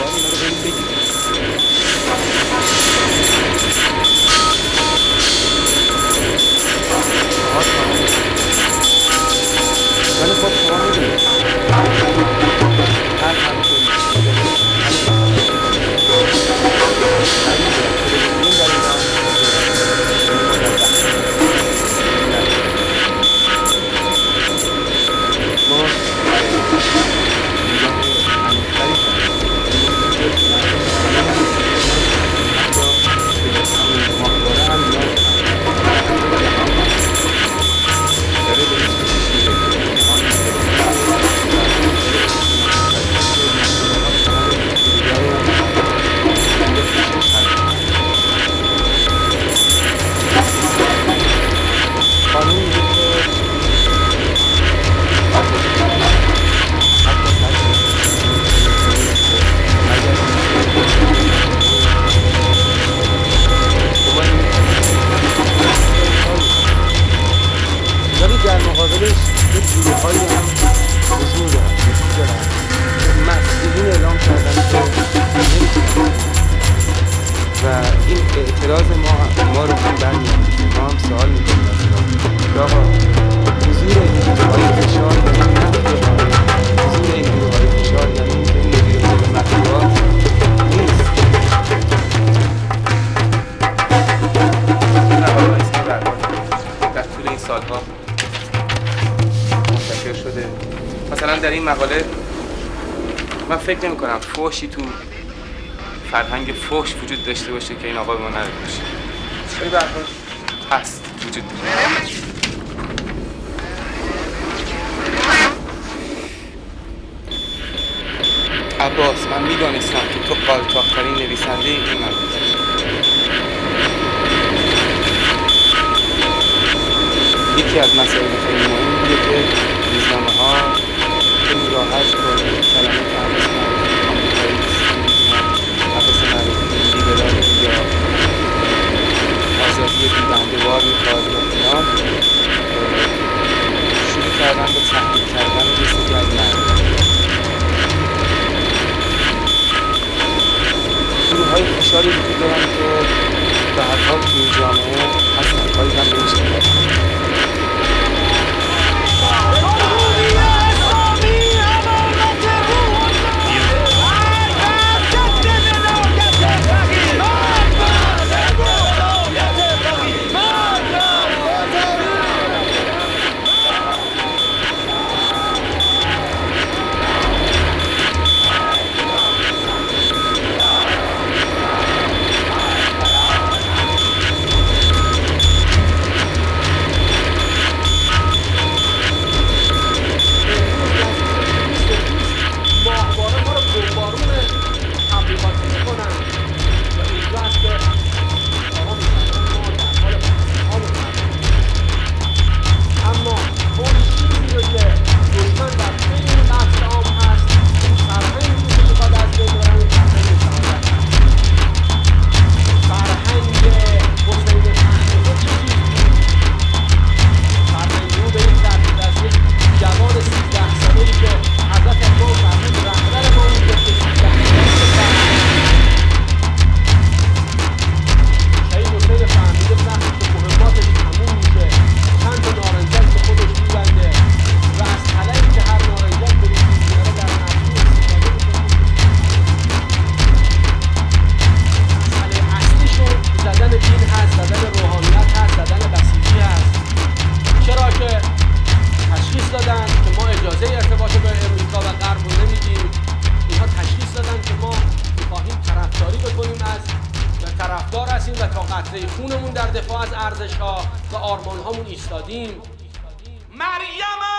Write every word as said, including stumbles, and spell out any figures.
اینا رو بریم بگیریم. ولی خب شما میدونید هر همه کنید در مقابلش یک گروه‌هایی هم حضور دارن حضور دارن مسئولین اعلام کردن که نمی‌تونن و این اعتراض ما ما رو هم برمی‌گردونه. ما هم سوال می‌کنیم از اینا که آقا حضور این گروه‌های فشار یعنی نفی حضور این گروه‌های فشار یعنی این مدیر کل مطبوعات نیست. نباید اسم درمان در طول این سال‌ها شده. مثلا در این مقاله من فکر نمی کنم فحشی تو فرهنگ فحش وجود داشته باشه که این آقا به ما نداده باشه. ولی به هر حال هست، وجود داره. عباس، من میدانستم که تو قالتاق‌ترین نویسنده این مملکت. یکی از مسائل خیلی مهم بوده که روزنامه ها خیلی راحت با کلمه که حبس معرفی آمریکایی حبس معرفی لیبرال یا آزادی بی‌بنده‌وار میخواد و فلان شروع کردن به تحقیق کردن یه سری از مردم. گروه‌های فشاری وجود دارن که به هر حال توی جامعه هستن، کاری هم نمیشه کرد. و تا قطره خونمون در دفاع از ارزش‌ها و آرمان‌هامون ایستادیم. مریم